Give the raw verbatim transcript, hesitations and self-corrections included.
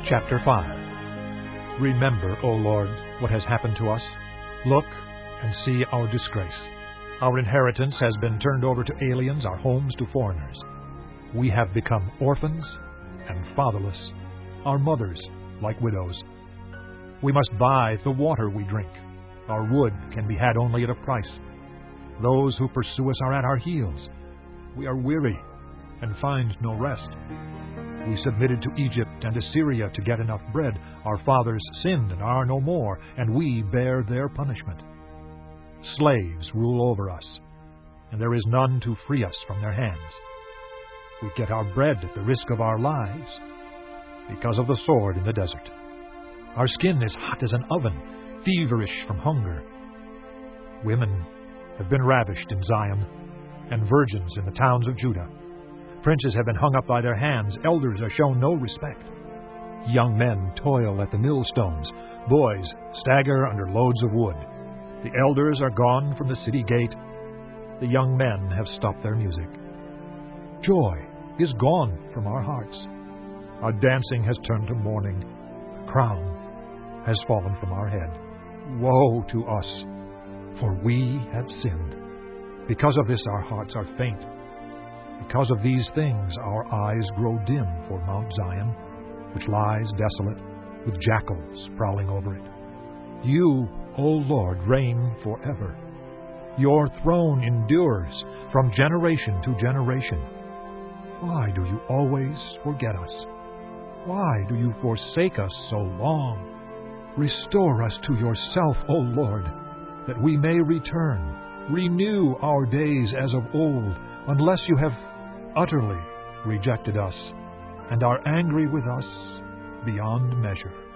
Chapter five. Remember, O Lord, what has happened to us. Look and see our disgrace. Our inheritance has been turned over to aliens, our homes to foreigners. We have become orphans and fatherless, our mothers like widows. We must buy the water we drink. Our wood can be had only at a price. Those who pursue us are at our heels. We are weary and find no rest. We submitted to Egypt and Assyria to get enough bread. Our fathers sinned and are no more, and we bear their punishment. Slaves rule over us, and there is none to free us from their hands. We get our bread at the risk of our lives because of the sword in the desert. Our skin is hot as an oven, feverish from hunger. Women have been ravished in Zion, and virgins in the towns of Judah. Princes have been hung up by their hands. Elders are shown no respect. Young men toil at the millstones. Boys stagger under loads of wood. The elders are gone from the city gate. The young men have stopped their music. Joy is gone from our hearts. Our dancing has turned to mourning. The crown has fallen from our head. Woe to us, for we have sinned. Because of this our hearts are faint. Because of these things our eyes grow dim for Mount Zion, which lies desolate, with jackals prowling over it. You, O Lord, reign forever. Your throne endures from generation to generation. Why do you always forget us? Why do you forsake us so long? Restore us to yourself, O Lord, that we may return. Renew our days as of old, unless you have utterly rejected us and are angry with us beyond measure.